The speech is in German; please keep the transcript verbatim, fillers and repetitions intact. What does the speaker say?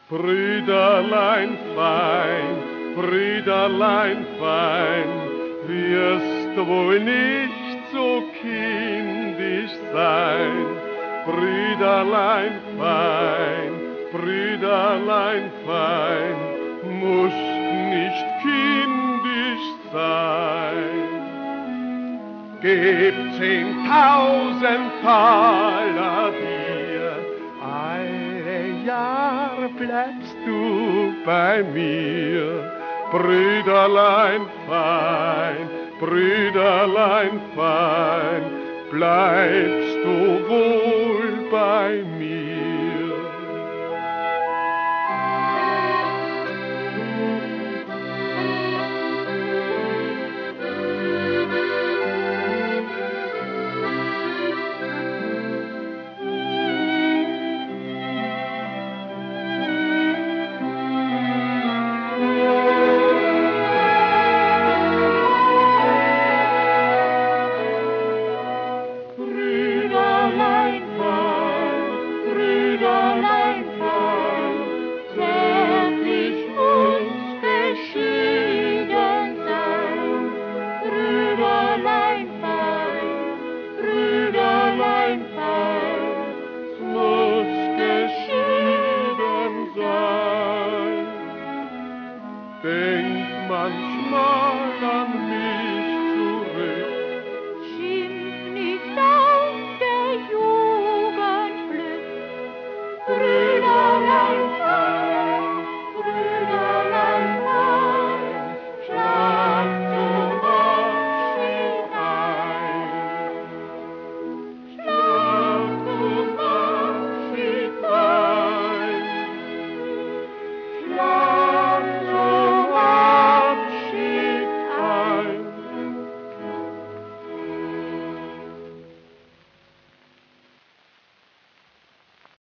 Brüderlein fein, Brüderlein fein, wirst du wohl nicht so kindisch sein. Brüderlein fein, Brüderlein fein, musst nicht kindisch sein. Geb zehntausend Taler dir, alle Jahr bleibst du bei mir. Brüderlein fein, Brüderlein fein, bleibst du wohl bei mir.